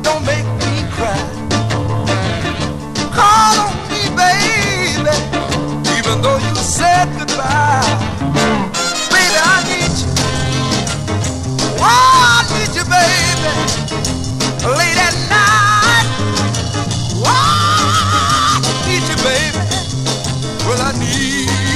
don't make me cry. Call on me, baby, even though you said goodbye. Baby, I need you. Oh, I need you, baby, late at night. Oh, I need you, baby. Well, I need